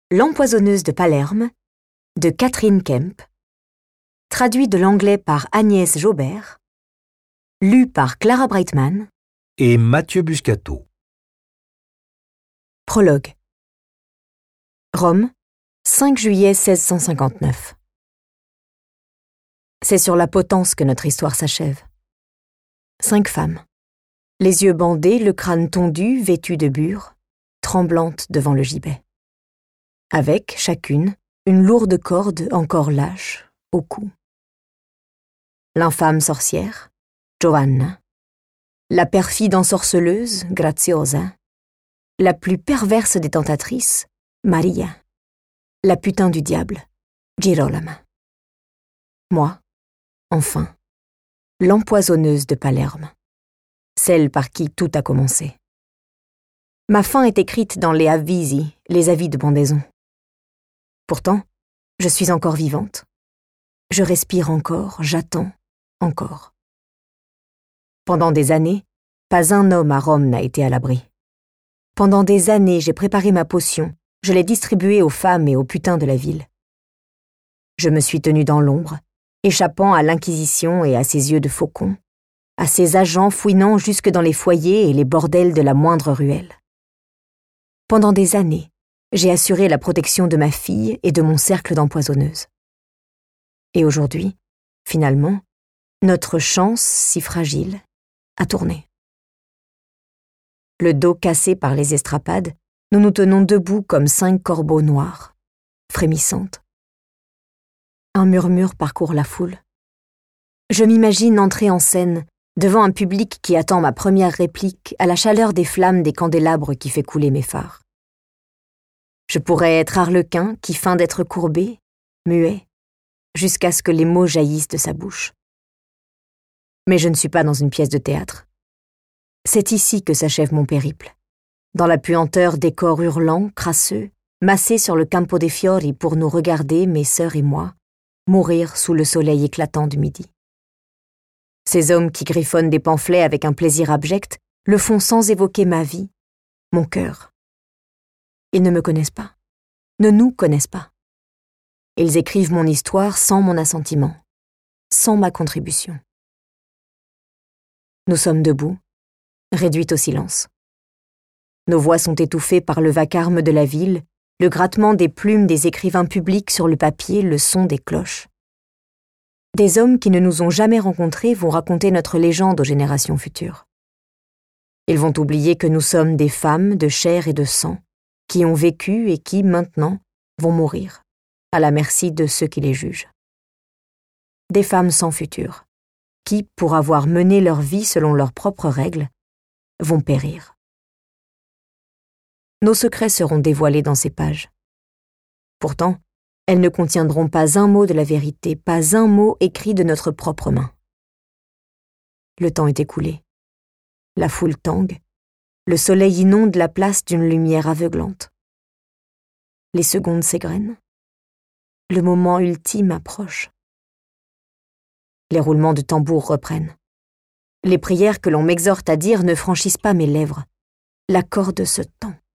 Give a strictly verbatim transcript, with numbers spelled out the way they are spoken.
L'empoisonneuse de Palerme, de Catherine Kemp, traduit de l'anglais par Agnès Jaubert, lu par Clara Brightman et Mathieu Buscato. Prologue. Rome, cinq juillet seize cent cinquante-neuf. C'est sur la potence que notre histoire s'achève. Cinq femmes, les yeux bandés, le crâne tondu, vêtues de bure, tremblantes devant le gibet. Avec, chacune, une lourde corde encore lâche au cou. L'infâme sorcière, Giovanna. La perfide ensorceleuse, Graziosa. La plus perverse des tentatrices, Maria. La putain du diable, Girolama. Moi, enfin, l'empoisonneuse de Palerme. Celle par qui tout a commencé. Ma fin est écrite dans les avvisi, les avis de pendaison. Pourtant, je suis encore vivante. Je respire encore, j'attends encore. Pendant des années, pas un homme à Rome n'a été à l'abri. Pendant des années, j'ai préparé ma potion, je l'ai distribuée aux femmes et aux putains de la ville. Je me suis tenue dans l'ombre, échappant à l'Inquisition et à ses yeux de faucon, à ses agents fouinant jusque dans les foyers et les bordels de la moindre ruelle. Pendant des années, j'ai assuré la protection de ma fille et de mon cercle d'empoisonneuses. Et aujourd'hui, finalement, notre chance, si fragile, a tourné. Le dos cassé par les estrapades, nous nous tenons debout comme cinq corbeaux noirs, frémissantes. Un murmure parcourt la foule. Je m'imagine entrer en scène, devant un public qui attend ma première réplique à la chaleur des flammes des candélabres qui fait couler mes phares. Je pourrais être Arlequin qui feint d'être courbé, muet, jusqu'à ce que les mots jaillissent de sa bouche. Mais je ne suis pas dans une pièce de théâtre. C'est ici que s'achève mon périple, dans la puanteur des corps hurlants, crasseux, massés sur le Campo dei Fiori pour nous regarder, mes sœurs et moi, mourir sous le soleil éclatant du midi. Ces hommes qui griffonnent des pamphlets avec un plaisir abject le font sans évoquer ma vie, mon cœur. Ils ne me connaissent pas, ne nous connaissent pas. Ils écrivent mon histoire sans mon assentiment, sans ma contribution. Nous sommes debout, réduites au silence. Nos voix sont étouffées par le vacarme de la ville, le grattement des plumes des écrivains publics sur le papier, le son des cloches. Des hommes qui ne nous ont jamais rencontrés vont raconter notre légende aux générations futures. Ils vont oublier que nous sommes des femmes de chair et de sang, qui ont vécu et qui, maintenant, vont mourir, à la merci de ceux qui les jugent. Des femmes sans futur, qui, pour avoir mené leur vie selon leurs propres règles, vont périr. Nos secrets seront dévoilés dans ces pages. Pourtant, elles ne contiendront pas un mot de la vérité, pas un mot écrit de notre propre main. Le temps est écoulé. La foule tangue. Le soleil inonde la place d'une lumière aveuglante. Les secondes s'égrènent. Le moment ultime approche. Les roulements de tambour reprennent. Les prières que l'on m'exhorte à dire ne franchissent pas mes lèvres. La corde se tend.